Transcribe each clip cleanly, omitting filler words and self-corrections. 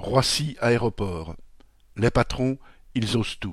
Roissy Aéroport. Les patrons, ils osent tout.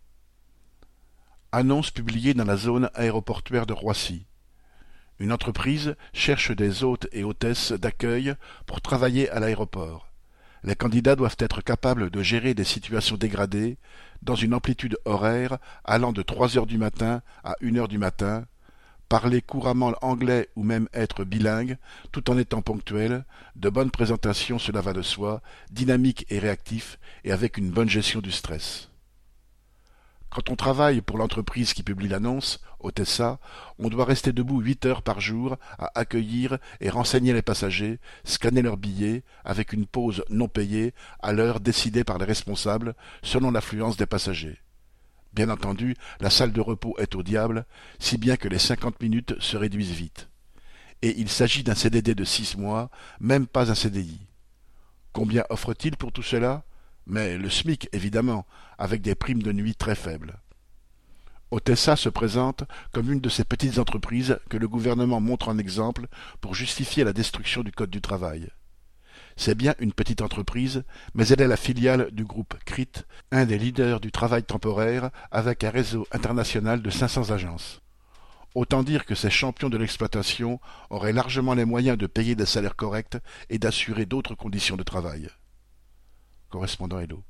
Annonce publiée dans la zone aéroportuaire de Roissy. Une entreprise cherche des hôtes et hôtesses d'accueil pour travailler à l'aéroport. Les candidats doivent être capables de gérer des situations dégradées dans une amplitude horaire allant de 3 heures du matin à 1 heure du matin, parler couramment anglais ou même être bilingue tout en étant ponctuel, de bonne présentation cela va de soi, dynamique et réactif et avec une bonne gestion du stress. Quand on travaille pour l'entreprise qui publie l'annonce, Otessa, on doit rester debout 8 heures par jour à accueillir et renseigner les passagers, scanner leurs billets, avec une pause non payée à l'heure décidée par les responsables selon l'affluence des passagers. Bien entendu, la salle de repos est au diable, si bien que les 50 minutes se réduisent vite. Et il s'agit d'un CDD de 6 mois, même pas un CDI. Combien offre-t-il pour tout cela ? Mais le SMIC, évidemment, avec des primes de nuit très faibles. Otessa se présente comme une de ces petites entreprises que le gouvernement montre en exemple pour justifier la destruction du Code du travail. C'est bien une petite entreprise, mais elle est la filiale du groupe CRIT, un des leaders du travail temporaire avec un réseau international de 500 agences. Autant dire que ces champions de l'exploitation auraient largement les moyens de payer des salaires corrects et d'assurer d'autres conditions de travail. Correspondant Hello.